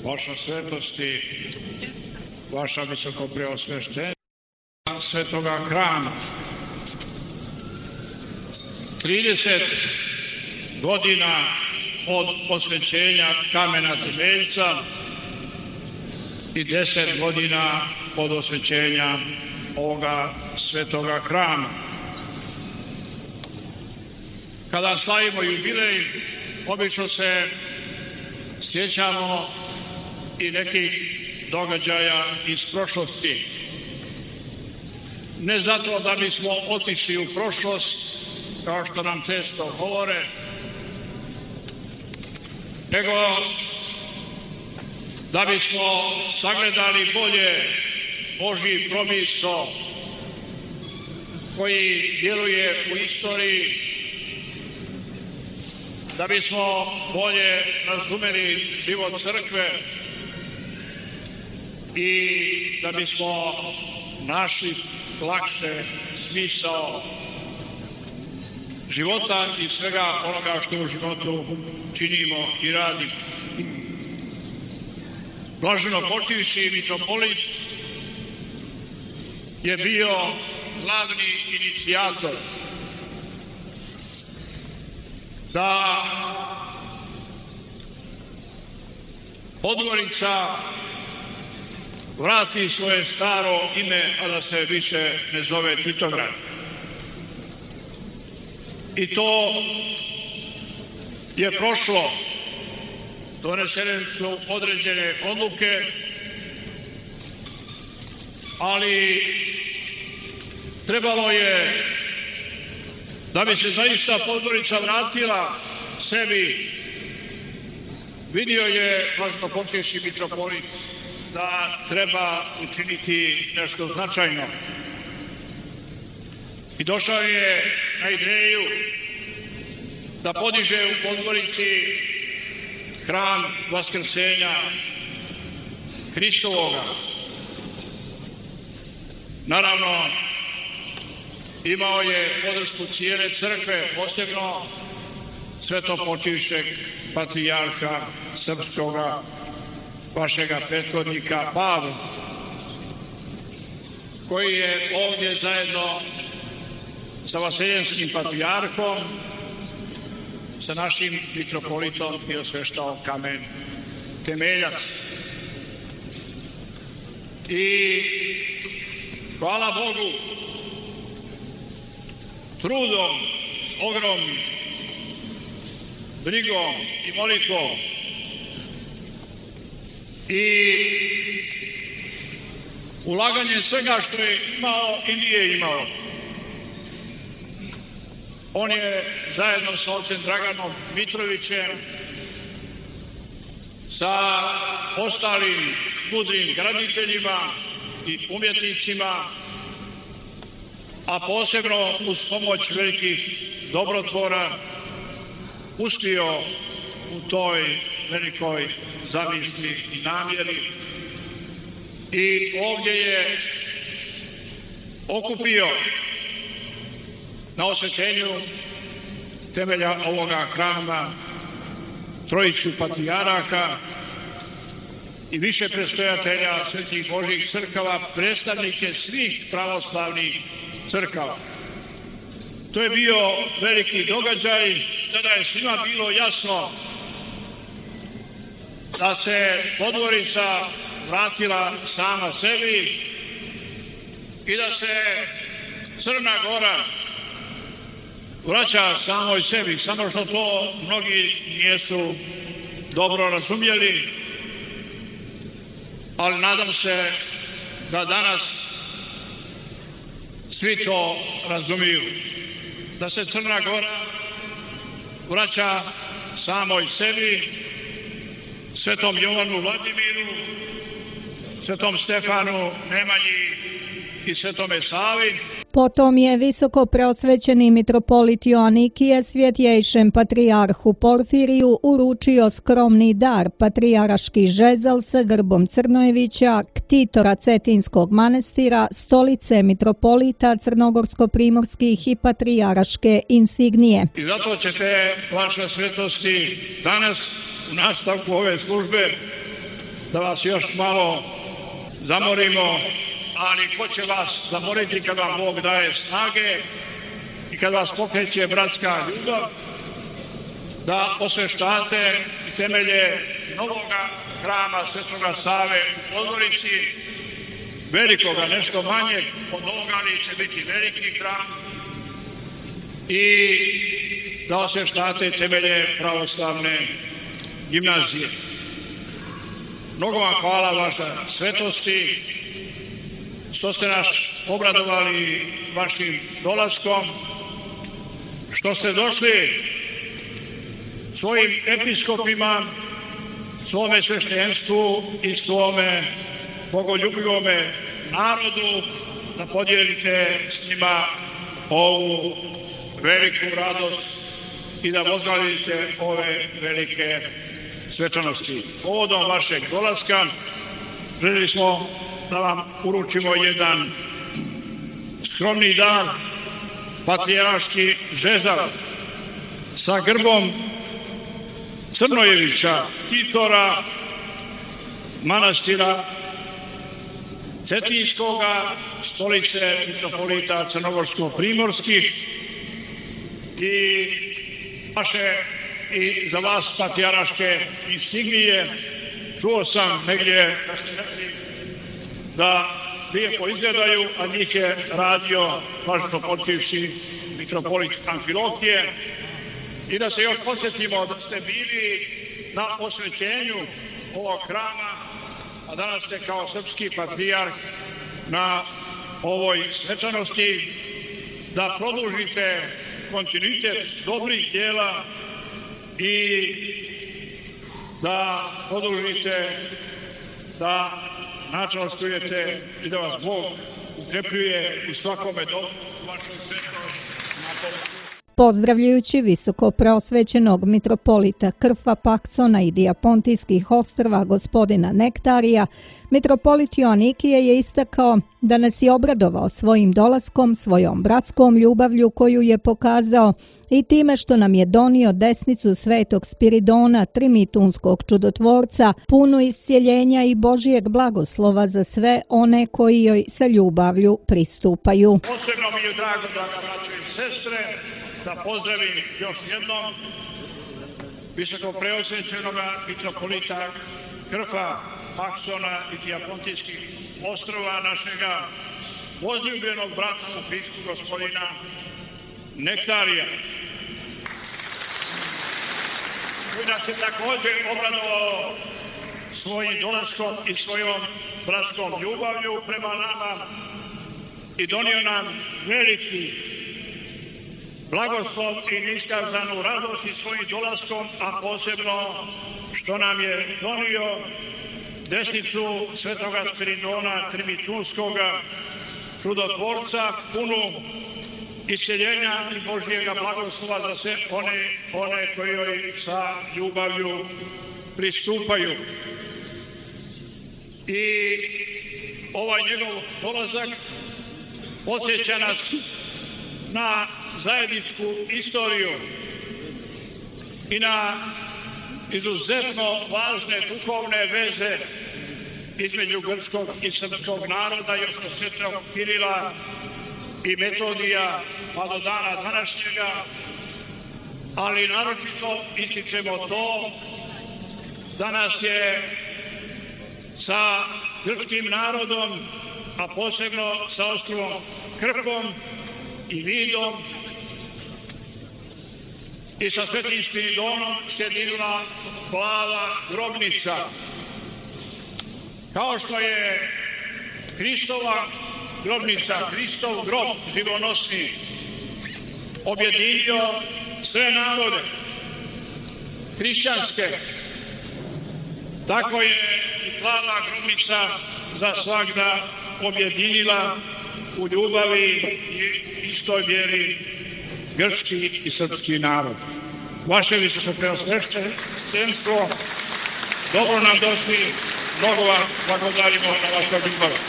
Vaša svetosti, vaša visokopreosveštenja svetoga hrama. 30 godina od posvećenja kamena temeljca i 10 godina od osvećenja ovoga svetoga hrama. Kada slavimo jubilej, obično se sjećamo i nekih događaja iz prošlosti. Ne zato da bismo otišli u prošlost, kao što nam često govore, nego da bismo sagledali bolje Božji promisao koji djeluje u istoriji, da bismo bolje razumeli život crkve i da bismo našli lakše smisao života i svega onoga što u životu činimo i radimo. Blaženo počivši mitropolit je bio glavni inicijator da Podgorica vrati svoje staro ime, a da se više ne zove Titograd. I to je prošlo. Donesene su određene odluke, ali trebalo je, da bi se zaista Podgorica vratila sebi, vidio je blaženopočivši mitropolit da treba učiniti nešto značajno. I došao je na ideju da podiže u Podgorici hram Vaskrsenja Hristovoga. Naravno, imao je podršku cijele crkve, posebno svetopočivšeg patrijarha srpskoga, vašega prethodnika Pavla, koji je ovdje zajedno sa Vaseljenskim patrijarhom, sa našim mitropolitom i osveštao kamen temeljac. I hvala Bogu, trudom, ogromnim, brigom i molitvom i ulaganjem svega što je imao i nije imao, on je zajedno sa ocem Draganom Mitrovićem, sa ostalim mudrim graditeljima i umjetnicima, a posebno uz pomoć velikih dobrotvora, uspio u toj velikoj zamisli i namjeri. I ovdje je okupio na osvećenju temelja ovoga hrama trojicu patrijaraka i više predstojatelja Svetih Božjih crkava, predstavnike svih pravoslavnih crkava. To je bio veliki događaj, tada je svima bilo jasno da se Podgorica vratila sama sebi i da se Crna Gora vraća samoj sebi, samo što to mnogi nisu dobro razumjeli, ali nadam se da danas svi to razumiju, da se Crna Gora vraća samoj sebi, Svetom Jovanu Vladimiru, Svetom Stefanu Nemanji i Svetome Savi. Potom je visoko preosvećeni mitropolit Joanikije svjetjejšem patrijarhu Porfiriju uručio skromni dar, patrijaraški žezel sa grbom Crnojevića, ktitora Cetinskog manastira, stolice mitropolita crnogorsko-primorskih i patrijaraške insignije. I zato ćete, vaša svetosti, danas u nastavku ove službe da vas još malo zamorimo, ali ko će vas zamoriti kad vam Bog daje snage i kad vas pokreće bratska ljubav, da osveštate temelje novoga hrama Svetoga Save u Podgorici, velikoga, nešto manjeg od ovoga, ali će biti veliki hram, i da osveštate temelje pravoslavne gimnazije. Mnogo vam hvala vaša svetosti, što ste nas obradovali vašim dolaskom, što ste došli svojim episkopima, svome sveštenstvu i svome bogoljubivome narodu da podijelite s njima ovu veliku radost i da vozglavite ove velike svečanosti. Povodom vašeg dolaska željeli smo da vam uručimo jedan skromni dar, patrijarški žezal sa grbom Crnojevića, titora manastira Cetinskoga, stolice mitropolita crnogorsko-primorskih, i vaše i za vas patrijarške insignije. Čuo sam negdje da ste rekli da lijepo izgledaju, a njih je radio važno potkivši mitropolit Amfilohije. I da se još podsjetimo da ste bili na osvećenju ovog hrama, a danas ste kao srpski patrijarh na ovoj svečanosti, da produžite kontinuitet dobrih djela i da produžite da načelstvujete i da vas Bog ukrepljuje u svakome dobru vašoj svetosti na Pozdravljajući visoko preosvećenog mitropolita Krfa Paksona i Dijapontijskih ostrva gospodina Nektarija, mitropolit Joanikije je istakao da nas je obradovao svojim dolaskom, svojom bratskom ljubavlju koju je pokazao i time što nam je donio desnicu svetog Spiridona, trimitunskog čudotvorca, punu iscjeljenja i Božijeg blagoslova za sve one koji joj sa ljubavlju pristupaju. Posebno mi je drago, draga braćo i sestre, da pozdravim još jednom visoko preosvećenog mitropolita Krfa Paksona i Dijapontijskih ostrova, našega возлюbljenog brata u Hristu gospodina Nektarija, koji nas je također obradovao svojim dolaskom i svojom bratskom ljubavlju prema nama i donio nam veliki blagoslov i neiskazanu radost i svojim dolaskom, a posebno što nam je donio desnicu svetoga Spiridona Trimitunskoga, čudotvorca, punu isceljenja i Božijega blagoslova za sve one koji joj sa ljubavlju pristupaju. I ovaj njegov dolazak podsjeća nas na zajedničku istoriju i na izuzetno važne duhovne veze između grčkog i srpskog naroda, još od svetog Kirila i Metodija pa do dana današnjega, ali naročito ističemo to da nas je sa grčkim narodom, a posebno sa ostrvom Krfom i Vidom i sa Svetim Spiridonom sjedinila plava grobnica. Kao što je Hristova grobnica, Hristov grob živonosni objedinio sve narode hrišćanske, tako je i plava grobnica za svagda objedinila u ljubavi i istoj vjeri grčki i srpski narod. Vaše visoko preosvećenstvo, dobro nam došli, mnogo vam blagodarimo na vašu ljubav.